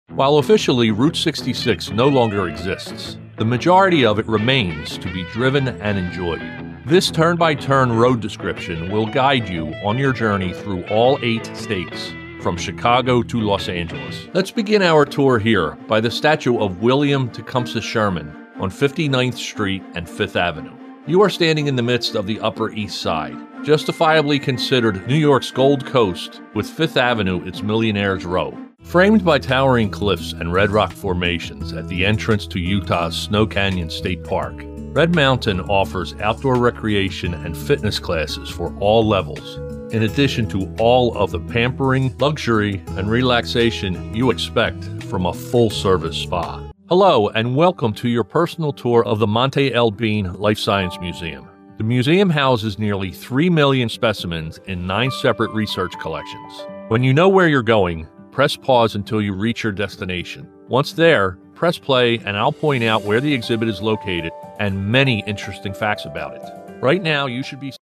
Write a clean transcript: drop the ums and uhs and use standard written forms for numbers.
While officially Route 66 no longer exists, the majority of it remains to be driven and enjoyed. This turn-by-turn road description will guide you on your journey through all 8 states, from Chicago to Los Angeles. Let's begin our tour here by the statue of William Tecumseh Sherman on 59th Street and 5th Avenue. You are standing in the midst of the Upper East Side, justifiably considered New York's Gold Coast, with 5th Avenue its Millionaire's Row. Framed by towering cliffs and red rock formations at the entrance to Utah's Snow Canyon State Park, Red Mountain offers outdoor recreation and fitness classes for all levels, in addition to all of the pampering, luxury, and relaxation you expect from a full-service spa. Hello, and welcome to your personal tour of the Monte El Bean Life Science Museum. The museum houses nearly 3 million specimens in 9 separate research collections. When you know where you're going, press pause until you reach your destination. Once there, press play and I'll point out where the exhibit is located and many interesting facts about it. Right now, you should be